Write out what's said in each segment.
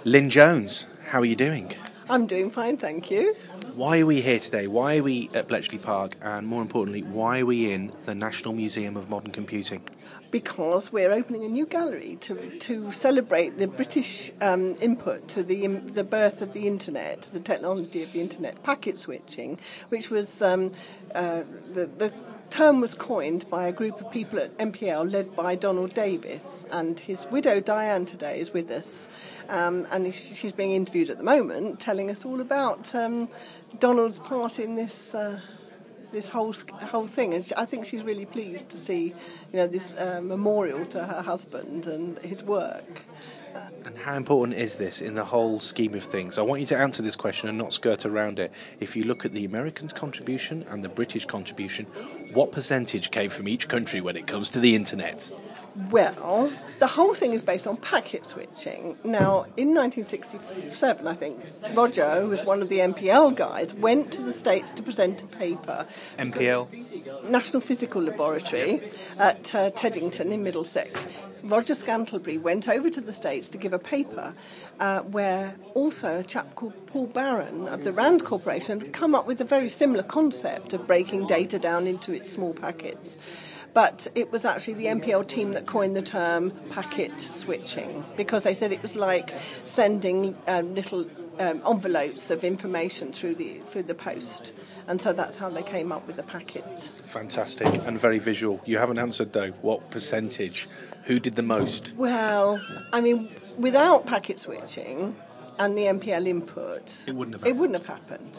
Lynn Jones, how are you doing? I'm doing fine, thank you. Why are we here today? Why are we at Bletchley Park? And more importantly, why are we in the National Museum of Modern Computing? Because we're opening a new gallery to celebrate the British input to the birth of the internet, the technology of the internet, packet switching, which was the term was coined by a group of people at MPL led by Donald Davis, and his widow Diane today is with us, and she's being interviewed at the moment, telling us all about Donald's part in this whole thing. And I think she's really pleased to see, this memorial to her husband and his work. And how important is this in the whole scheme of things? I want you to answer this question and not skirt around it. If you look at the Americans' contribution and the British contribution, what percentage came from each country when it comes to the internet? Well, the whole thing is based on packet switching. Now, in 1967, I think, Roger, who was one of the MPL guys, went to the States to present a paper. MPL? National Physical Laboratory at Teddington in Middlesex. Roger Scantlebury went over to the States to give a paper where also a chap called Paul Barron of the RAND Corporation had come up with a very similar concept of breaking data down into its small packets. But it was actually the MPL team that coined the term packet switching, because they said it was like sending little envelopes of information through the post. And so that's how they came up with the packets. Fantastic and very visual. You haven't answered, though. What percentage? Who did the most? Well, I mean, without packet switching and the MPL input, it wouldn't have happened.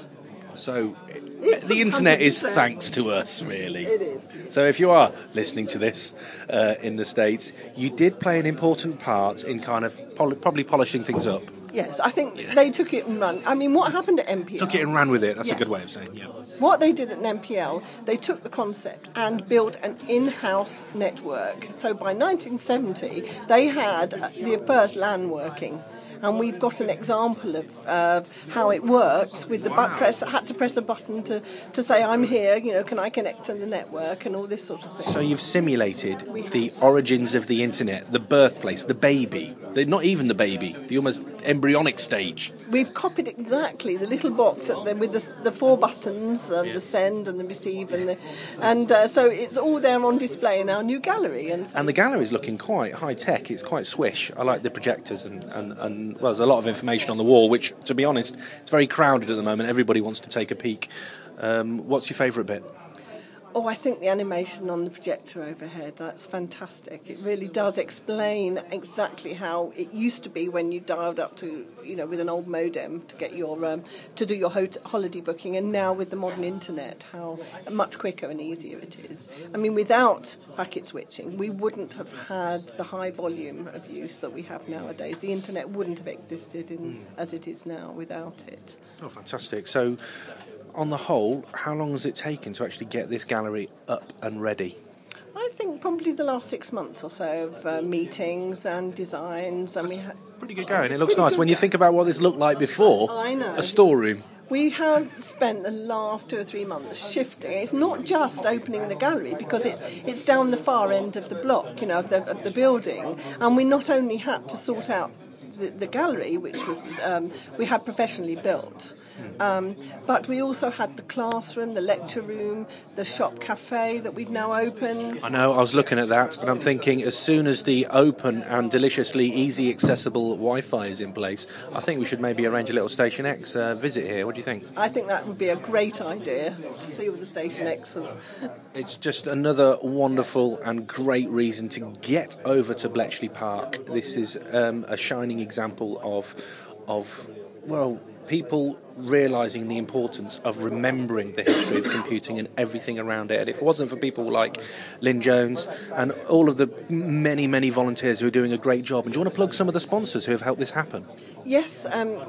So the internet 100%. Is thanks to us, really. It is. So if you are listening to this in the States, you did play an important part in kind of probably polishing things up. Yes, I think they took it and ran. I mean, what happened at MPL? Took it and ran with it. That's a good way of saying it. Yeah. What they did at MPL, they took the concept and built an in-house network. So by 1970, they had the first LAN working. And we've got an example of how it works with the had to press a button to say, I'm here, can I connect to the network and all this sort of thing. So you've simulated the origins of the internet, the birthplace, the baby, not even the baby, the almost embryonic stage. We've copied exactly the little box with the four buttons, the send and the receive, and so it's all there on display in our new gallery. And the gallery is looking quite high-tech. It's quite swish. I like the projectors and well, there's a lot of information on the wall, which, to be honest, it's very crowded at the moment. Everybody wants to take a peek. What's your favourite bit? Oh, I think the animation on the projector overhead, that's fantastic. It really does explain exactly how it used to be when you dialed up to, with an old modem to get your to do your holiday booking, and now with the modern internet, how much quicker and easier it is. I mean, without packet switching, we wouldn't have had the high volume of use that we have nowadays. The internet wouldn't have existed as it is now without it. Oh, fantastic. So, on the whole, how long has it taken to actually get this gallery up and ready? I think probably the last 6 months or so of meetings and designs. And we had pretty good going. It looks nice. When you think about what this looked like before, I know. A storeroom. We have spent the last 2 or 3 months shifting. It's not just opening the gallery, because it's down the far end of the block, of the building. And we not only had to sort out the gallery, which was we had professionally built, but we also had the classroom, the lecture room, the shop cafe that we've now opened. I know, I was looking at that and I'm thinking, as soon as the open and deliciously easy accessible Wi-Fi is in place, I think we should maybe arrange a little Station X visit here. What do you think? I think that would be a great idea, to see all the Station X's. It's just another wonderful and great reason to get over to Bletchley Park. This is a shining example of people realising the importance of remembering the history of computing and everything around it. And if it wasn't for people like Lynn Jones and all of the many, many volunteers who are doing a great job, and do you want to plug some of the sponsors who have helped this happen? Yes,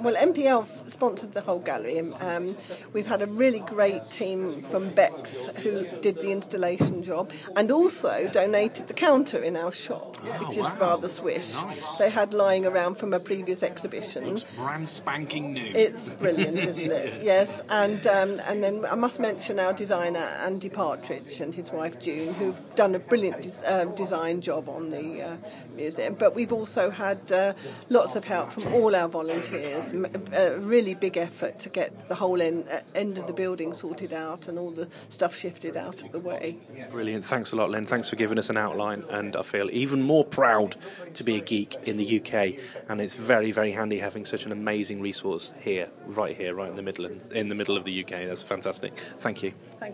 MPL sponsored the whole gallery. We've had a really great team from Bex who did the installation job and also donated the counter in our shop, which is rather swish. Nice. They had lying around from a previous exhibition. Looks brand spanking new. It's brilliant, isn't it? Yes, and then I must mention our designer Andy Partridge and his wife June, who've done a brilliant design job on the museum. But we've also had lots of help from all our volunteers. A really big effort to get the whole end of the building sorted out and all the stuff shifted out of the way. Brilliant. Thanks a lot, Lynn. Thanks for giving us an outline, and I feel even more proud to be a geek in the UK, and it's very, very handy having such an amazing resource here, right in the middle of the UK. That's fantastic. Thank you. Thank you.